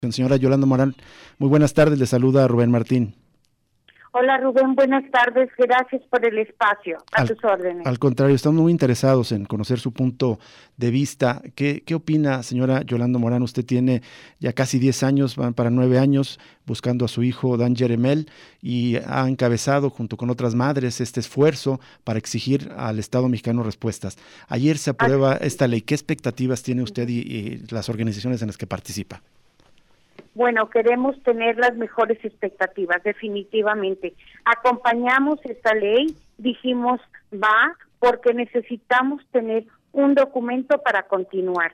Señora Yolanda Morán, muy buenas tardes, le saluda Rubén Martín. Hola Rubén, buenas tardes, gracias por el espacio, a tus órdenes. Al contrario, estamos muy interesados en conocer su punto de vista. ¿Qué opina, señora Yolanda Morán? Usted tiene ya casi 10 años, van para 9 años, buscando a su hijo Dan Jeremel y ha encabezado junto con otras madres este esfuerzo para exigir al Estado mexicano respuestas. Ayer se aprueba esta ley. ¿Qué expectativas tiene usted y las organizaciones en las que participa? Bueno, queremos tener las mejores expectativas, definitivamente. Acompañamos esta ley, dijimos va, porque necesitamos tener un documento para continuar.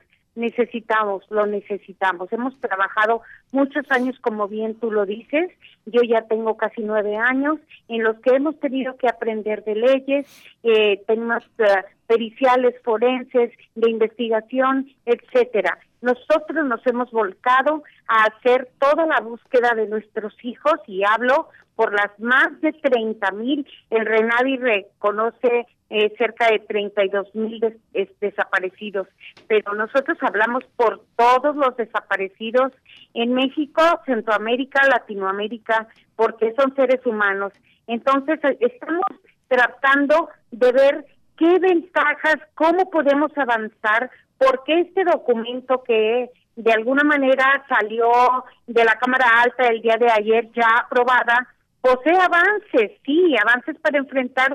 Lo necesitamos. Hemos trabajado muchos años, como bien tú lo dices. Yo ya tengo casi 9 años en los que hemos tenido que aprender de leyes, temas periciales, forenses, de investigación, etcétera. Nosotros nos hemos volcado a hacer toda la búsqueda de nuestros hijos y hablo por las más de 30,000. El RENAVI reconoce cerca de 32,000 desaparecidos, pero nosotros hablamos por todos los desaparecidos en México, Centroamérica, Latinoamérica, porque son seres humanos. Entonces estamos tratando de ver qué ventajas, cómo podemos avanzar, porque este documento que de alguna manera salió de la Cámara Alta el día de ayer ya aprobada, posee avances, sí, avances para enfrentar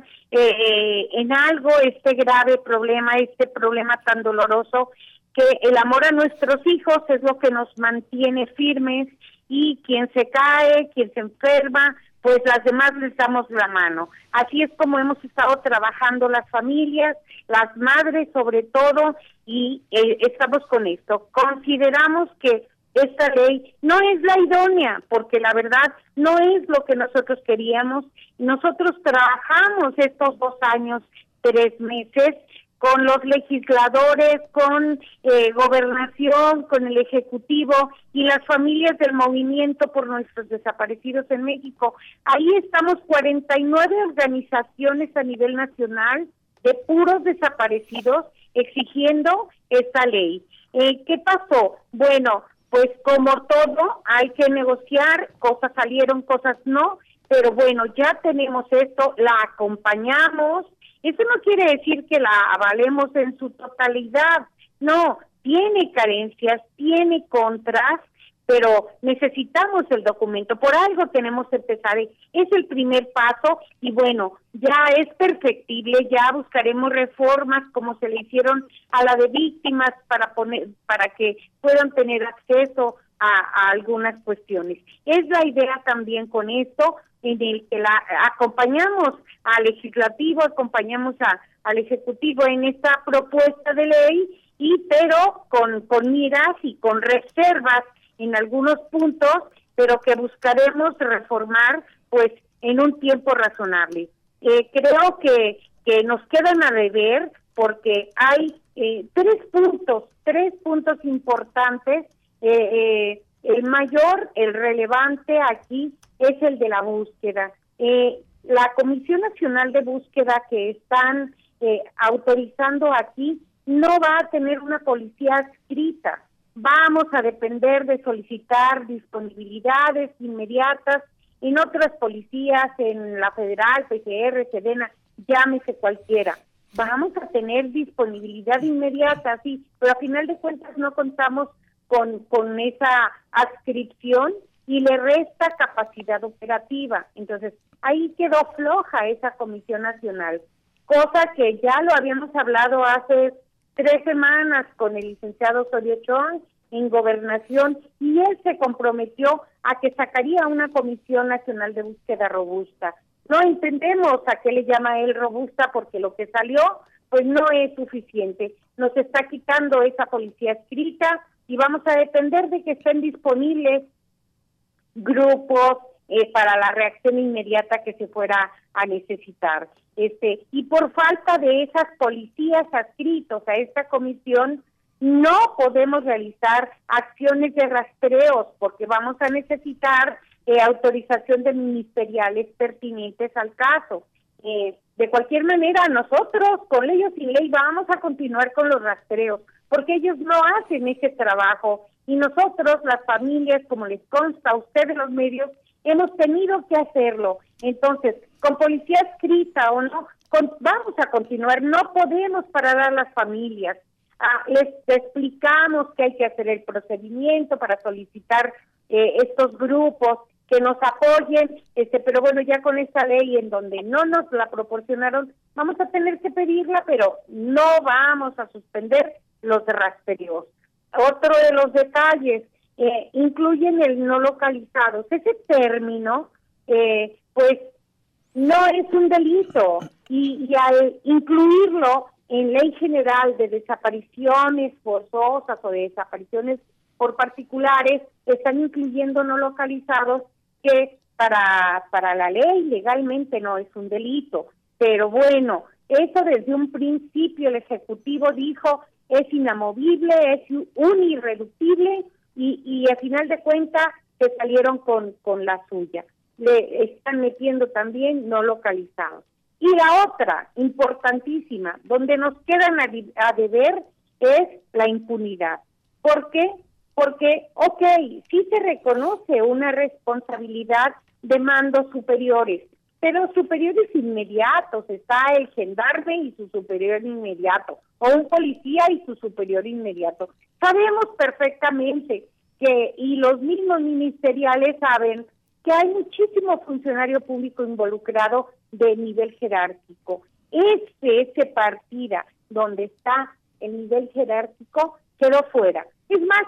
en algo este grave problema, este problema tan doloroso, que el amor a nuestros hijos es lo que nos mantiene firmes y quien se cae, quien se enferma, pues las demás les damos la mano. Así es como hemos estado trabajando las familias, las madres sobre todo, y estamos con esto. Consideramos que esta ley no es la idónea, porque la verdad no es lo que nosotros queríamos. Nosotros trabajamos estos 2 años, 3 meses, con los legisladores, con gobernación, con el Ejecutivo y las familias del movimiento por nuestros desaparecidos en México. Ahí estamos 49 organizaciones a nivel nacional de puros desaparecidos exigiendo esta ley. ¿Qué pasó? Bueno, pues como todo, hay que negociar, cosas salieron, cosas no, pero bueno, ya tenemos esto, la acompañamos. Eso no quiere decir que la avalemos en su totalidad, no, tiene carencias, tiene contras, pero necesitamos el documento, por algo tenemos que empezar, es el primer paso y bueno, ya es perfectible, ya buscaremos reformas como se le hicieron a la de víctimas para que puedan tener acceso a algunas cuestiones. Es la idea también con esto, en el que acompañamos al legislativo, acompañamos al ejecutivo en esta propuesta de ley, pero con miras y con reservas en algunos puntos, pero que buscaremos reformar pues en un tiempo razonable. Creo que nos quedan a deber porque hay 3 puntos importantes. El mayor, el relevante aquí es el de la búsqueda. La Comisión Nacional de Búsqueda que están autorizando aquí no va a tener una policía adscrita. Vamos a depender de solicitar disponibilidades inmediatas en otras policías, en la Federal, PGR, Sedena, llámese cualquiera. Vamos a tener disponibilidad inmediata, sí, pero a final de cuentas no contamos con esa adscripción y le resta capacidad operativa. Entonces, ahí quedó floja esa Comisión Nacional, cosa que ya lo habíamos hablado hace 3 semanas con el licenciado Osorio Chong en Gobernación, y él se comprometió a que sacaría una Comisión Nacional de Búsqueda robusta. No entendemos a qué le llama él robusta, porque lo que salió pues no es suficiente. Nos está quitando esa policía adscrita y vamos a depender de que estén disponibles grupos para la reacción inmediata que se fuera a necesitar. Y por falta de esas policías adscritos a esta comisión, no podemos realizar acciones de rastreos porque vamos a necesitar autorización de ministeriales pertinentes al caso. De cualquier manera, nosotros, con ley o sin ley, vamos a continuar con los rastreos, porque ellos no hacen ese trabajo, y nosotros, las familias, como les consta a ustedes los medios, hemos tenido que hacerlo. Entonces, con policía escrita o no, vamos a continuar, no podemos parar a las familias. Les explicamos que hay que hacer el procedimiento para solicitar estos grupos que nos apoyen, pero bueno, ya con esta ley en donde no nos la proporcionaron, vamos a tener que pedirla, pero no vamos a suspender los rastreos. Otro de los detalles, incluyen el no localizados. Ese término, pues, no es un delito, y al incluirlo en Ley General de Desapariciones Forzosas o de desapariciones por particulares, están incluyendo no localizados, que para la ley legalmente no es un delito. Pero bueno, eso desde un principio el Ejecutivo dijo es inamovible, es un irreductible, y a final de cuentas se salieron con la suya. Le están metiendo también no localizados. Y la otra, importantísima, donde nos quedan a deber, es la impunidad. ¿Por qué? Porque, sí se reconoce una responsabilidad de mandos superiores, pero superiores inmediatos, está el gendarme y su superior inmediato, o un policía y su superior inmediato. Sabemos perfectamente y los mismos ministeriales saben que hay muchísimo funcionario público involucrado de nivel jerárquico. Ese partida donde está el nivel jerárquico quedó fuera. Es más,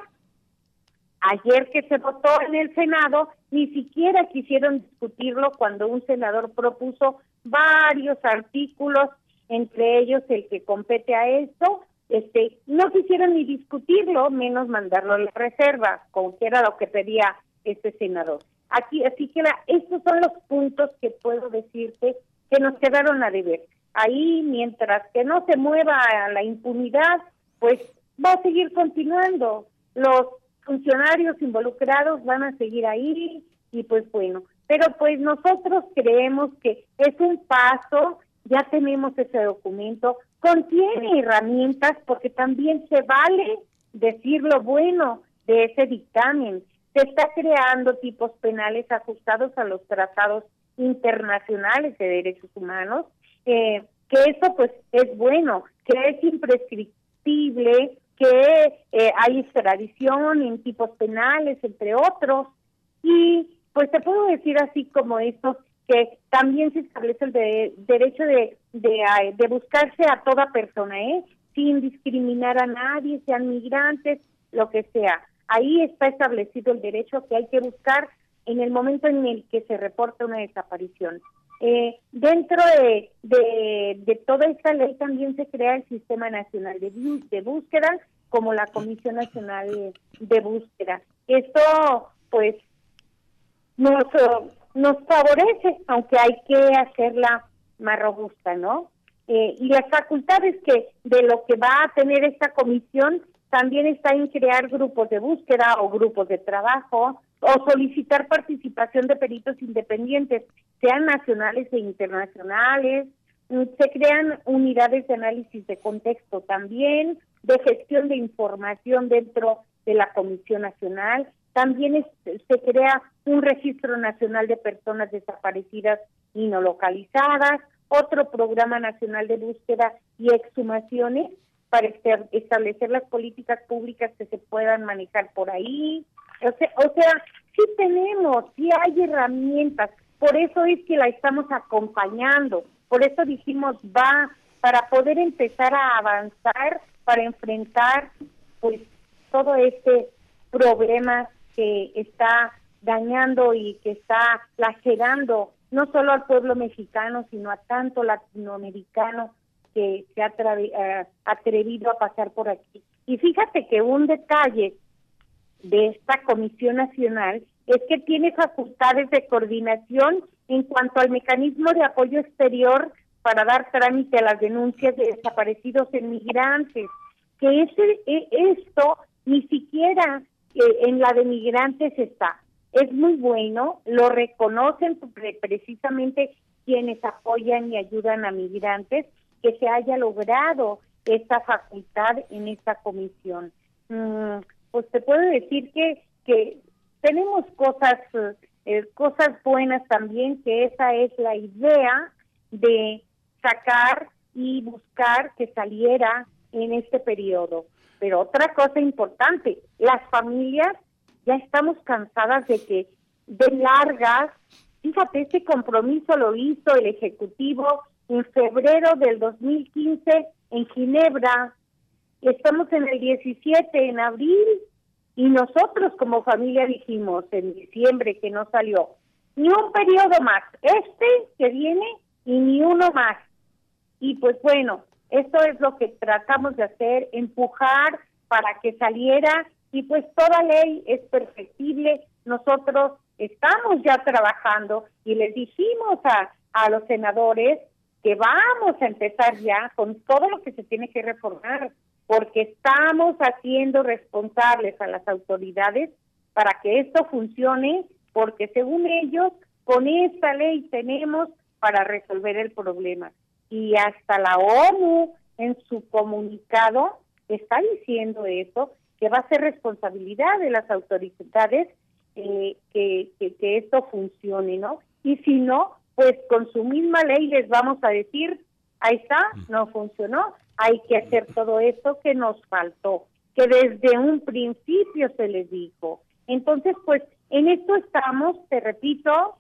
ayer que se votó en el Senado, ni siquiera quisieron discutirlo cuando un senador propuso varios artículos, entre ellos el que compete a esto. No quisieron ni discutirlo, menos mandarlo a la reserva, como que era lo que pedía este senador. Así que estos son los puntos que puedo decirte que nos quedaron a deber. Ahí, mientras que no se mueva la impunidad, pues va a seguir continuando. Los funcionarios involucrados van a seguir ahí, y pues bueno, pero pues nosotros creemos que es un paso. Ya tenemos ese documento, contiene herramientas, porque también se vale decir lo bueno de ese dictamen. Se está creando tipos penales ajustados a los tratados internacionales de derechos humanos, que eso pues es bueno, que es imprescriptible, que hay extradición en tipos penales, entre otros, y pues te puedo decir así como esto, que también se establece el derecho de buscarse a toda persona, sin discriminar a nadie, sean migrantes, lo que sea. Ahí está establecido el derecho que hay que buscar en el momento en el que se reporta una desaparición. Dentro de toda esta ley también se crea el Sistema Nacional de Búsqueda, como la Comisión Nacional de Búsqueda. Esto, pues, nos favorece, aunque hay que hacerla más robusta, ¿no? Y las facultades de lo que va a tener esta comisión también está en crear grupos de búsqueda o grupos de trabajo, o solicitar participación de peritos independientes, sean nacionales e internacionales. Se crean unidades de análisis de contexto también, de gestión de información dentro de la Comisión Nacional. También se crea un registro nacional de personas desaparecidas y no localizadas, otro programa nacional de búsqueda y exhumaciones para establecer las políticas públicas que se puedan manejar por ahí. O sea, sí hay herramientas, por eso es que la estamos acompañando, por eso dijimos para poder empezar a avanzar, para enfrentar pues todo este problema que está dañando y que está lacerando no solo al pueblo mexicano, sino a tanto latinoamericano que se ha atrevido a pasar por aquí. Y fíjate que un detalle de esta Comisión Nacional es que tiene facultades de coordinación en cuanto al mecanismo de apoyo exterior para dar trámite a las denuncias de desaparecidos en migrantes, que esto ni siquiera en la de migrantes está. Es muy bueno, lo reconocen precisamente quienes apoyan y ayudan a migrantes, que se haya logrado esta facultad en esta comisión. Pues te puedo decir que tenemos cosas buenas también, que esa es la idea de sacar y buscar que saliera en este periodo. Pero otra cosa importante, las familias ya estamos cansadas de largas. Fíjate, este compromiso lo hizo el Ejecutivo en febrero del 2015 en Ginebra. Estamos en el 17, en abril, y nosotros como familia dijimos en diciembre, que no salió, ni un periodo más, que viene, y ni uno más. Y pues bueno, esto es lo que tratamos de hacer, empujar para que saliera, y pues toda ley es perfectible. Nosotros estamos ya trabajando y les dijimos a los senadores que vamos a empezar ya con todo lo que se tiene que reformar, porque estamos haciendo responsables a las autoridades para que esto funcione, porque según ellos, con esta ley tenemos para resolver el problema. Y hasta la ONU en su comunicado está diciendo eso, que va a ser responsabilidad de las autoridades que esto funcione, ¿no? Y si no, pues con su misma ley les vamos a decir, ahí está, no funcionó, hay que hacer todo esto que nos faltó, que desde un principio se les dijo. Entonces, pues en esto estamos, te repito,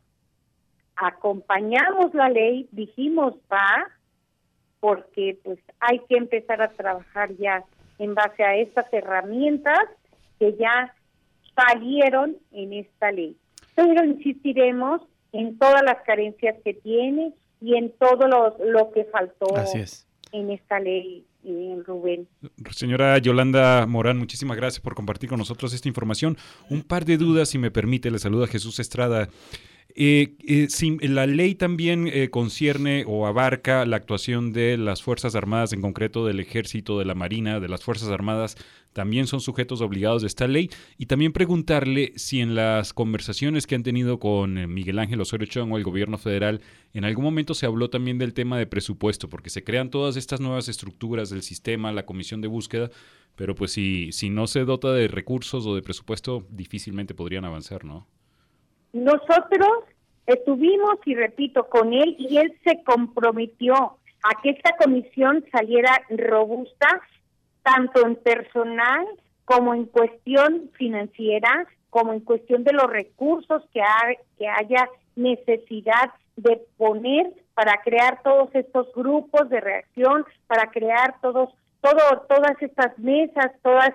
acompañamos la ley, dijimos va, porque pues hay que empezar a trabajar ya en base a estas herramientas que ya salieron en esta ley. Pero insistiremos en todas las carencias que tiene y en todo lo que faltó en esta ley, Rubén. Señora Yolanda Morán, muchísimas gracias por compartir con nosotros esta información. Un par de dudas, si me permite, le saluda Jesús Estrada. Si la ley también concierne o abarca la actuación de las Fuerzas Armadas, en concreto del Ejército, de la Marina, de las Fuerzas Armadas, también son sujetos obligados de esta ley. Y también preguntarle si en las conversaciones que han tenido con Miguel Ángel Osorio Chong o el gobierno federal, en algún momento se habló también del tema de presupuesto, porque se crean todas estas nuevas estructuras del sistema, la comisión de búsqueda, pero pues si no se dota de recursos o de presupuesto, difícilmente podrían avanzar, ¿no? Nosotros estuvimos, y repito, con él, y él se comprometió a que esta comisión saliera robusta, tanto en personal como en cuestión financiera, como en cuestión de los recursos que haya necesidad de poner para crear todos estos grupos de reacción, para crear todas estas mesas, todas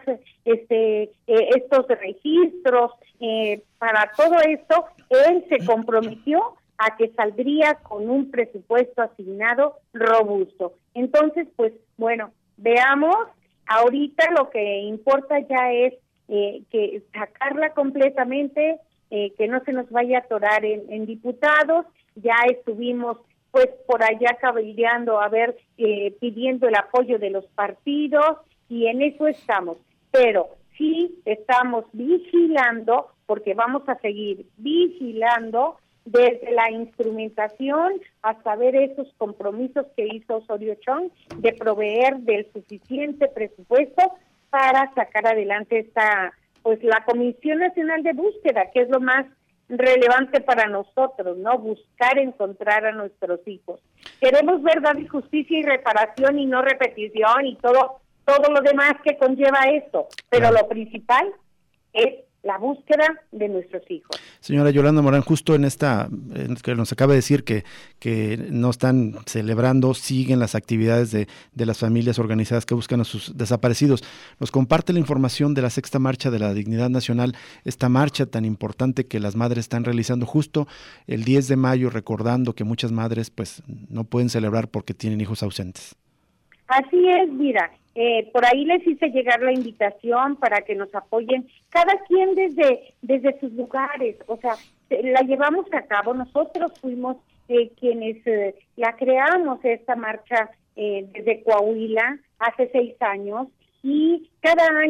estos registros, para todo esto, él se comprometió a que saldría con un presupuesto asignado robusto. Entonces, pues, bueno, veamos, ahorita lo que importa ya es que sacarla completamente, que no se nos vaya a atorar en diputados. Ya estuvimos pues por allá cabildeando, pidiendo el apoyo de los partidos, y en eso estamos. Pero sí estamos vigilando, porque vamos a seguir vigilando desde la instrumentación hasta ver esos compromisos que hizo Osorio Chong de proveer del suficiente presupuesto para sacar adelante la Comisión Nacional de Búsqueda, que es lo más relevante para nosotros, ¿no? Buscar encontrar a nuestros hijos. Queremos verdad y justicia y reparación y no repetición y todo lo demás que conlleva esto, pero lo principal es la búsqueda de nuestros hijos. Señora Yolanda Morán, justo en que nos acaba de decir que no están celebrando, siguen las actividades de las familias organizadas que buscan a sus desaparecidos. Nos comparte la información de la Sexta Marcha de la Dignidad Nacional, esta marcha tan importante que las madres están realizando justo el 10 de mayo, recordando que muchas madres pues no pueden celebrar porque tienen hijos ausentes. Así es, mira, por ahí les hice llegar la invitación para que nos apoyen, cada quien desde sus lugares, o sea, la llevamos a cabo, nosotros fuimos quienes la creamos, esta marcha desde Coahuila, hace 6 años, y cada año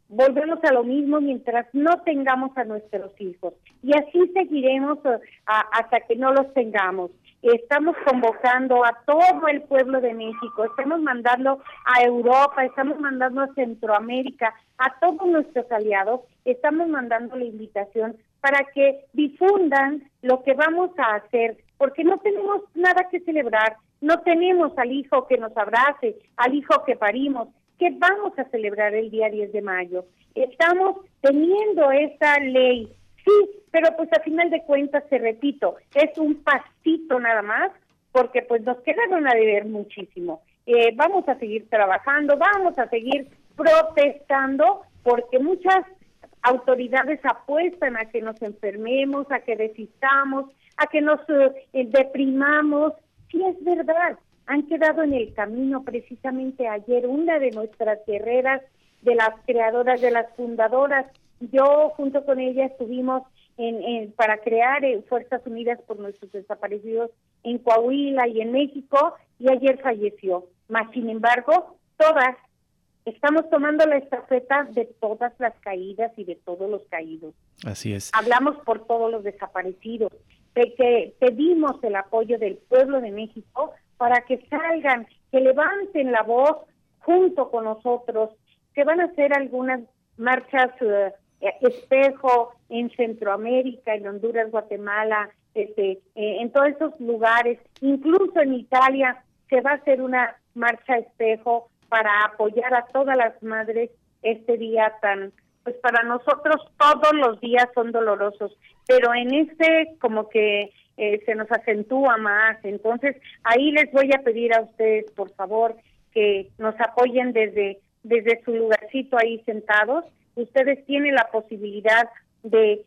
volvemos a lo mismo mientras no tengamos a nuestros hijos. Y así seguiremos hasta que no los tengamos. Estamos convocando a todo el pueblo de México, estamos mandando a Europa, estamos mandando a Centroamérica, a todos nuestros aliados, estamos mandando la invitación para que difundan lo que vamos a hacer, porque no tenemos nada que celebrar, no tenemos al hijo que nos abrace, al hijo que parimos. ¿Qué vamos a celebrar el día 10 de mayo? Estamos teniendo esa ley, sí, pero pues a final de cuentas, te repito, es un pasito nada más, porque pues nos quedaron a deber muchísimo. Vamos a seguir trabajando, vamos a seguir protestando, porque muchas autoridades apuestan a que nos enfermemos, a que desistamos, a que nos deprimamos. Sí, es verdad, han quedado en el camino. Precisamente ayer una de nuestras guerreras, de las creadoras, de las fundadoras, yo junto con ella estuvimos para crear Fuerzas Unidas por Nuestros Desaparecidos en Coahuila y en México, y ayer falleció. Mas, sin embargo, todas estamos tomando la estafeta de todas las caídas y de todos los caídos. Así es. Hablamos por todos los desaparecidos, de que pedimos el apoyo del pueblo de México para que salgan, que levanten la voz junto con nosotros, que van a hacer algunas marchas espejo en Centroamérica, en Honduras, Guatemala, en todos esos lugares, incluso en Italia se va a hacer una marcha espejo para apoyar a todas las madres este día tan, pues para nosotros todos los días son dolorosos, pero en como que se nos acentúa más. Entonces ahí les voy a pedir a ustedes, por favor, que nos apoyen desde su lugarcito ahí sentados. Ustedes tienen la posibilidad de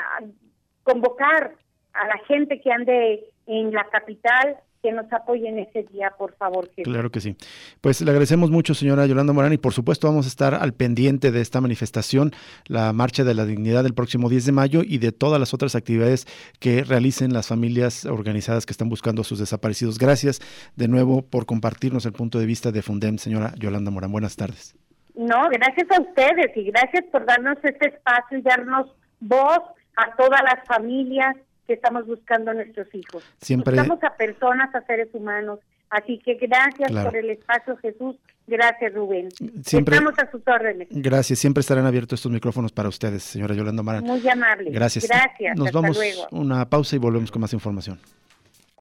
convocar a la gente que ande en la capital, que nos apoyen ese día, por favor. Claro que sí. Pues le agradecemos mucho, señora Yolanda Morán, y por supuesto vamos a estar al pendiente de esta manifestación, la Marcha de la Dignidad del próximo 10 de mayo y de todas las otras actividades que realicen las familias organizadas que están buscando a sus desaparecidos. Gracias de nuevo por compartirnos el punto de vista de Fundem, señora Yolanda Morán. Buenas tardes. No, gracias a ustedes y gracias por darnos este espacio y darnos voz a todas las familias que estamos buscando a nuestros hijos. Buscamos a personas, a seres humanos. Así que gracias por el espacio, Jesús. Gracias, Rubén. Estamos a sus órdenes. Gracias. Siempre estarán abiertos estos micrófonos para ustedes, señora Yolanda Morán. Muy amable. Gracias. Gracias. Nos Hasta vamos luego. Una pausa y volvemos con más información.